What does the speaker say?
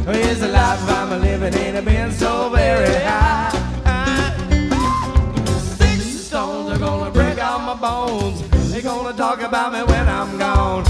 Is the life I'm living ain't been so very high. Sticks and stones are gonna break all my bones. They're gonna talk about me when I'm gone.